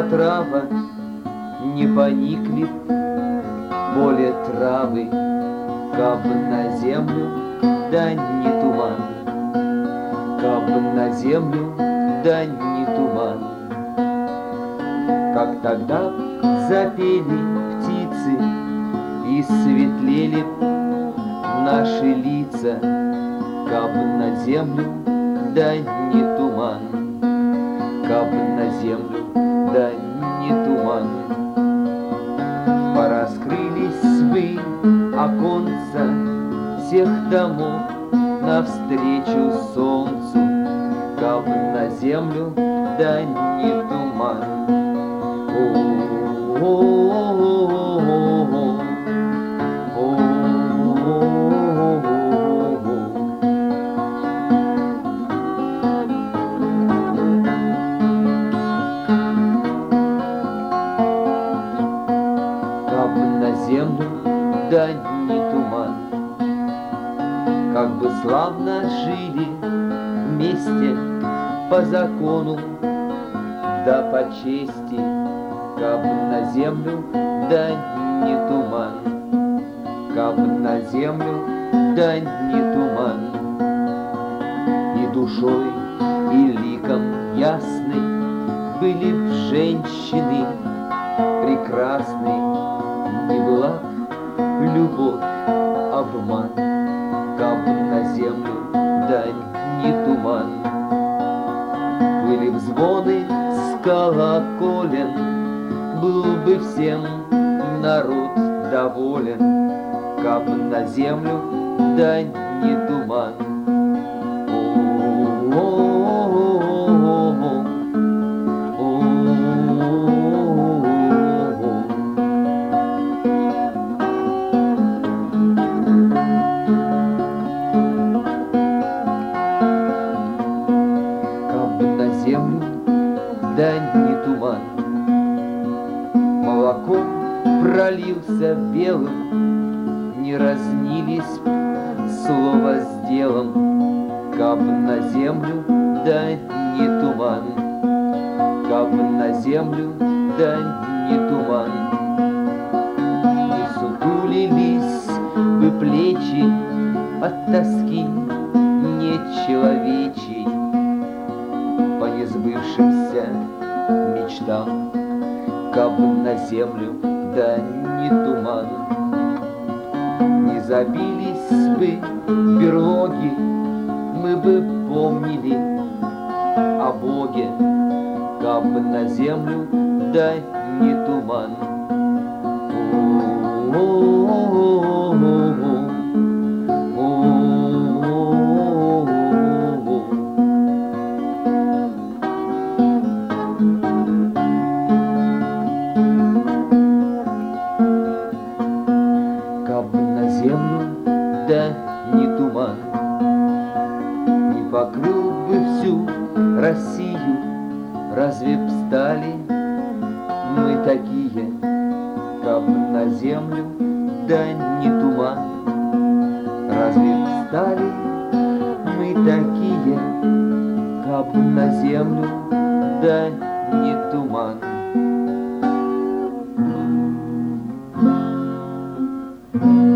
трава не поникли б более травы, каб на землю, да не туман, каб на землю, да не туман. Как тогда запели птицы и светлели б наши лица, каб на землю, да не туман, каб на землю, да не туман. Пораскрылись бы оконца всех домов навстречу солнцу, каб на землю, да не туман. Каб на землю, да не туман. Как бы славно жили вместе по закону, да по чести, каб на землю, да не туман, каб на землю, да не туман. И душой, и ликом ясной были б женщины прекрасны, не была б любовь обман, каб на землю, да не туман. Были б звоны с колоколен, был бы всем народ доволен, каб на землю, да не туман. Землю, да не туман. Молоком пролился белым, не разнились слово с делом, каб на землю, да не туман, каб на землю, да не туман. Не сутулились бы плечи от тоски нечеловечей по несбывшимся мечтам, каб на землю, да не туман. Не забились бы берлоги, мы бы помнили о Боге, каб на землю, да не туман. Каб на землю, да не туман, не покрыл бы всю Россию, разве б стали мы такие, каб на землю, да не туман, разве б стали мы такие, каб на землю, да не туман.